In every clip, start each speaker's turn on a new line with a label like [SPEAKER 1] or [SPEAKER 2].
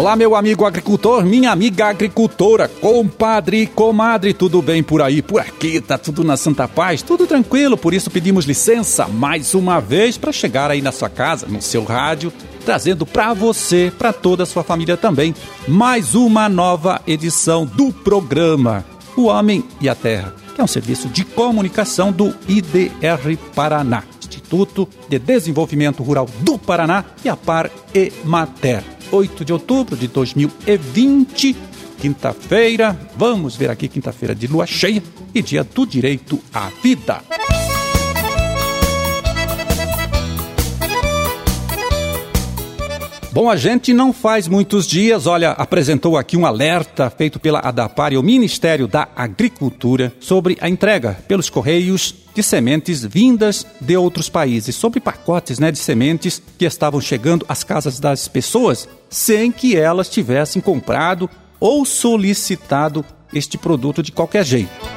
[SPEAKER 1] Olá, meu amigo agricultor, minha amiga agricultora, compadre e comadre, tudo bem por aí? Por aqui tá tudo na santa paz, tudo tranquilo, por isso pedimos licença mais uma vez para chegar aí na sua casa, no seu rádio, trazendo para você, para toda a sua família também, mais uma nova edição do programa O Homem e a Terra, que é um serviço de comunicação do IDR Paraná, Instituto de Desenvolvimento Rural do Paraná, e a Par Emater. 8 de outubro de 2020, quinta-feira, vamos ver aqui, quinta-feira de lua cheia e dia do direito à vida. Bom, a gente não faz muitos dias, apresentou aqui um alerta feito pela ADAPAR e o Ministério da Agricultura sobre a entrega pelos Correios de sementes vindas de outros países, sobre pacotes de sementes que estavam chegando às casas das pessoas sem que elas tivessem comprado ou solicitado este produto de qualquer jeito.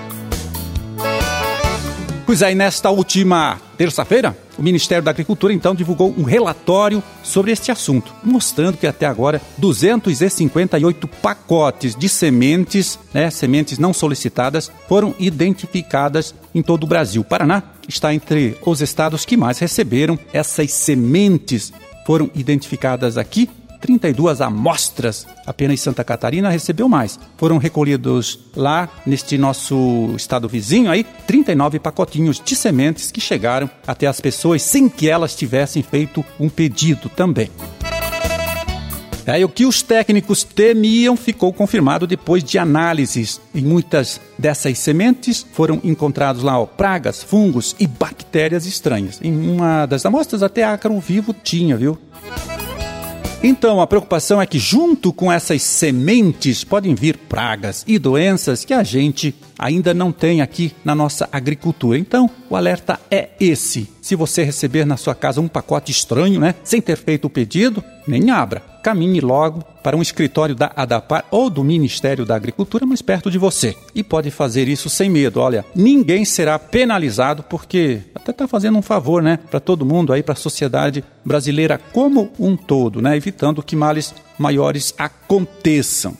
[SPEAKER 1] Pois aí, nesta última terça-feira, o Ministério da Agricultura, então, divulgou um relatório sobre este assunto, mostrando que até agora 258 pacotes de sementes, sementes não solicitadas, foram identificadas em todo o Brasil. O Paraná está entre os estados que mais receberam essas sementes. Foram identificadas aqui 32 amostras, apenas Santa Catarina recebeu mais. Foram recolhidos lá, neste nosso estado vizinho aí, 39 pacotinhos de sementes que chegaram até as pessoas sem que elas tivessem feito um pedido também. O que os técnicos temiam ficou confirmado depois de análises. Em muitas dessas sementes foram encontrados lá pragas, fungos e bactérias estranhas. Em uma das amostras até ácaro vivo tinha, viu? Então, a preocupação é que junto com essas sementes podem vir pragas e doenças que a gente ainda não tem aqui na nossa agricultura. Então, o alerta é esse. Se você receber na sua casa um pacote estranho, sem ter feito o pedido, nem abra. Caminhe logo para um escritório da ADAPAR ou do Ministério da Agricultura mais perto de você. E pode fazer isso sem medo. Ninguém será penalizado porque até está fazendo um favor, para todo mundo aí, para a sociedade brasileira como um todo, evitando que males maiores aconteçam.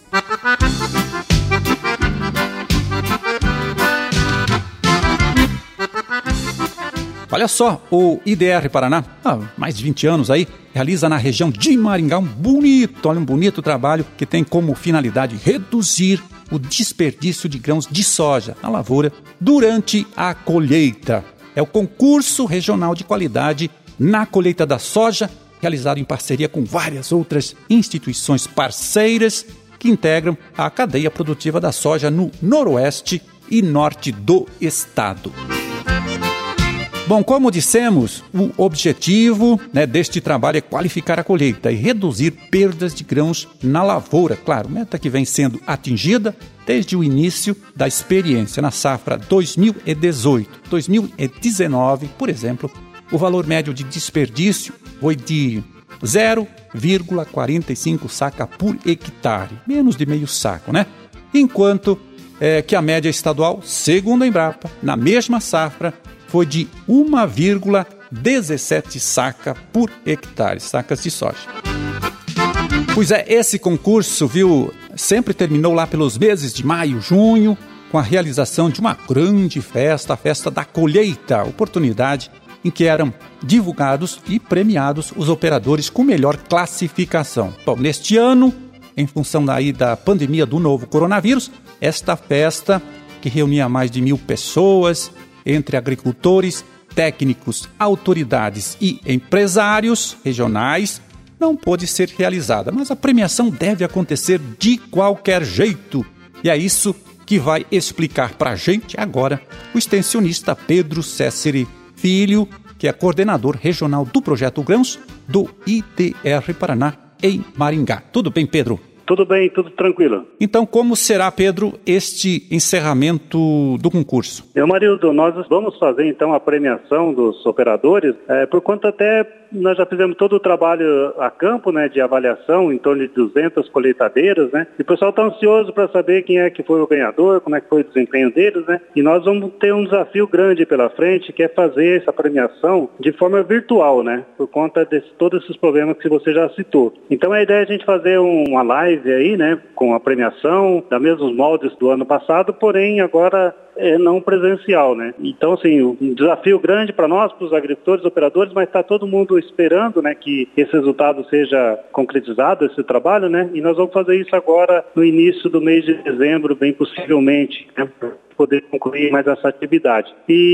[SPEAKER 1] Olha só, o IDR Paraná, há mais de 20 anos aí, realiza na região de Maringá um bonito trabalho que tem como finalidade reduzir o desperdício de grãos de soja na lavoura durante a colheita. É o concurso regional de qualidade na colheita da soja, realizado em parceria com várias outras instituições parceiras que integram a cadeia produtiva da soja no noroeste e norte do estado. Bom, como dissemos, o objetivo deste trabalho é qualificar a colheita e reduzir perdas de grãos na lavoura. Claro, meta que vem sendo atingida desde o início da experiência na safra 2018-2019, por exemplo, o valor médio de desperdício foi de 0,45 saca por hectare, menos de meio saco, Enquanto que a média estadual, segundo a Embrapa, na mesma safra, foi de 1,17 saca por hectare, sacas de soja. Pois esse concurso, sempre terminou lá pelos meses de maio, junho, com a realização de uma grande festa, a festa da colheita, oportunidade em que eram divulgados e premiados os operadores com melhor classificação. Bom, neste ano, em função da pandemia do novo coronavírus, esta festa, que reunia mais de 1.000 pessoas, entre agricultores, técnicos, autoridades e empresários regionais, não pôde ser realizada. Mas a premiação deve acontecer de qualquer jeito. E é isso que vai explicar para a gente agora o extensionista Pedro Cesseri Filho, que é coordenador regional do Projeto Grãos do IDR Paraná em Maringá. Tudo bem, Pedro?
[SPEAKER 2] Tudo bem, tudo tranquilo.
[SPEAKER 1] Então, como será, Pedro, este encerramento do concurso?
[SPEAKER 2] Meu marido, nós vamos fazer então a premiação dos operadores, por conta até nós já fizemos todo o trabalho a campo, né, de avaliação, em torno de 200 colheitadeiras, né, e o pessoal está ansioso para saber quem é que foi o ganhador, como é que foi o desempenho deles, né, e nós vamos ter um desafio grande pela frente, que é fazer essa premiação de forma virtual, né, por conta de todos esses problemas que você já citou. Então a ideia é a gente fazer uma live aí, né, com a premiação, da mesmos moldes do ano passado, porém agora não presencial, né? Então, assim, um desafio grande para nós, para os agricultores, operadores, mas está todo mundo esperando, né, que esse resultado seja concretizado, esse trabalho, né? E nós vamos fazer isso agora no início do mês de dezembro, bem possivelmente, né, para poder concluir mais essa atividade.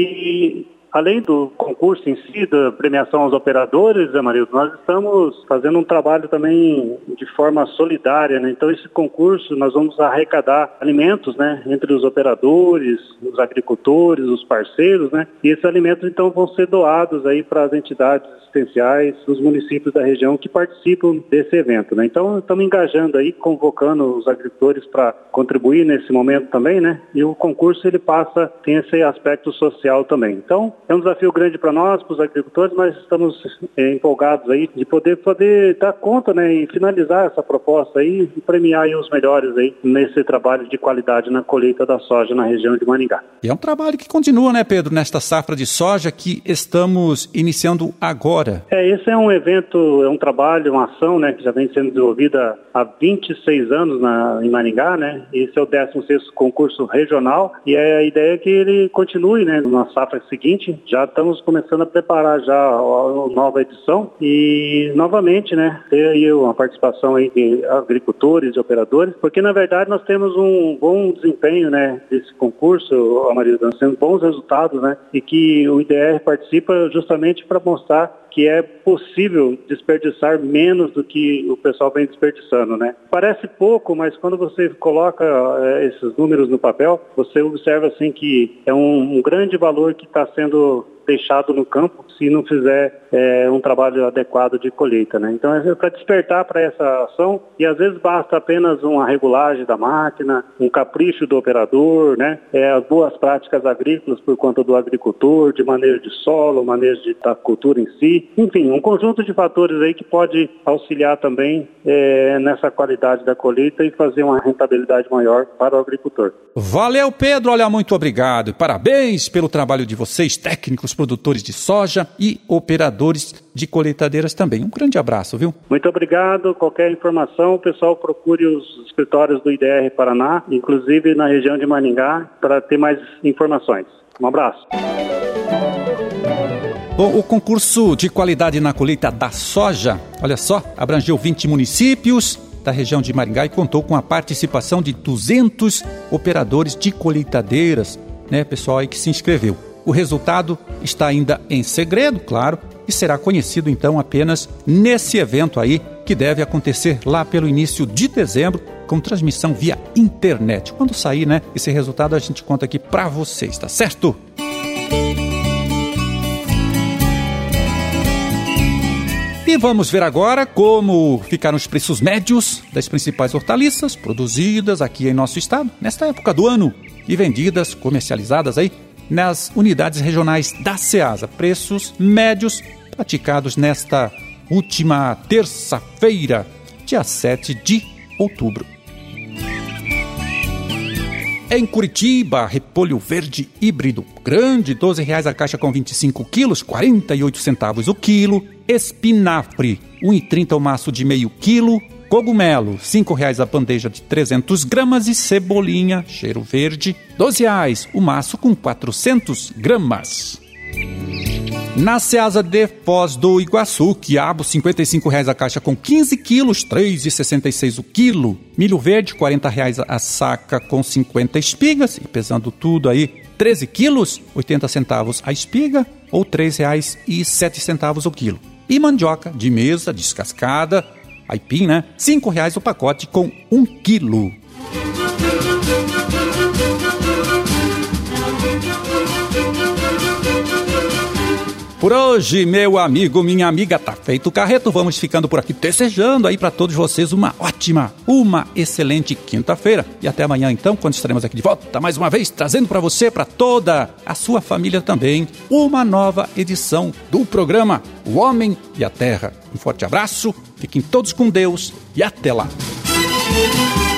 [SPEAKER 2] E além do concurso em si, da premiação aos operadores, Amarildo, nós estamos fazendo um trabalho também de forma solidária, né? Então, esse concurso, nós vamos arrecadar alimentos, né, entre os operadores, os agricultores, os parceiros, né? E esses alimentos, então, vão ser doados aí para as entidades assistenciais dos municípios da região que participam desse evento, né? Então, estamos engajando aí, convocando os agricultores para contribuir nesse momento também, né? E o concurso, ele tem esse aspecto social também. Então, é um desafio grande para nós, para os agricultores, mas estamos empolgados aí de poder dar conta, né, e finalizar essa proposta aí e premiar aí os melhores aí nesse trabalho de qualidade na colheita da soja na região de Maringá.
[SPEAKER 1] E é um trabalho que continua, né, Pedro, nesta safra de soja que estamos iniciando agora.
[SPEAKER 2] Esse é um evento, é um trabalho, uma ação, né, que já vem sendo desenvolvida há 26 anos em Maringá, né? Esse é o 16º concurso regional e a ideia é que ele continue, né, na safra seguinte. Já estamos começando a preparar já a nova edição e novamente, né, ter aí uma participação aí de agricultores, de operadores, porque na verdade nós temos um bom desempenho, né, desse concurso, Amarildo, nós temos bons resultados, né, e que o IDR participa justamente para mostrar que é possível desperdiçar menos do que o pessoal vem desperdiçando, né? Parece pouco, mas quando você coloca esses números no papel, você observa assim que é um grande valor que está sendo deixado no campo se não fizer um trabalho adequado de colheita, né? Então é para despertar para essa ação e às vezes basta apenas uma regulagem da máquina, um capricho do operador, né? As boas práticas agrícolas por conta do agricultor, de manejo de solo, manejo da cultura em si, enfim, um conjunto de fatores aí que pode auxiliar também nessa qualidade da colheita e fazer uma rentabilidade maior para o agricultor.
[SPEAKER 1] Valeu, Pedro, olha, muito obrigado. Parabéns pelo trabalho de vocês, técnicos, produtores de soja e operadores de colheitadeiras também. Um grande abraço, viu?
[SPEAKER 2] Muito obrigado. Qualquer informação, o pessoal procure os escritórios do IDR Paraná, inclusive na região de Maringá, para ter mais informações. Um abraço.
[SPEAKER 1] Bom, o concurso de qualidade na colheita da soja, olha só, abrangeu 20 municípios da região de Maringá e contou com a participação de 200 operadores de colheitadeiras, né, pessoal aí que se inscreveu. O resultado está ainda em segredo, claro, e será conhecido então apenas nesse evento aí, que deve acontecer lá pelo início de dezembro, com transmissão via internet. Quando sair, né, esse resultado a gente conta aqui pra vocês, tá certo? E vamos ver agora como ficaram os preços médios das principais hortaliças produzidas aqui em nosso estado, nesta época do ano, e vendidas, comercializadas aí nas unidades regionais da Ceasa. Preços médios praticados nesta última terça-feira, dia 7 de outubro. Em Curitiba, repolho verde híbrido grande, R$12 a caixa com 25 quilos, 48 centavos o quilo. Espinafre, 1,30 o maço de meio quilo. Cogumelo, R$5 a bandeja de 300 gramas. E cebolinha, cheiro verde, R$12 o maço com 400 gramas. Na Ceasa de Foz do Iguaçu, quiabo, R$55 a caixa com 15 quilos, R$3,66 o quilo. Milho verde, R$40 a saca com 50 espigas, e pesando tudo aí, 13 quilos, 80 centavos a espiga, ou R$3,07 o quilo. E mandioca de mesa, descascada, aipim, né? R$5 o pacote com 1 quilo. Por hoje, meu amigo, minha amiga, tá feito o carreto. Vamos ficando por aqui, desejando aí para todos vocês uma ótima, uma excelente quinta-feira. E até amanhã, então, quando estaremos aqui de volta, mais uma vez, trazendo para você, para toda a sua família também, uma nova edição do programa O Homem e a Terra. Um forte abraço, fiquem todos com Deus e até lá.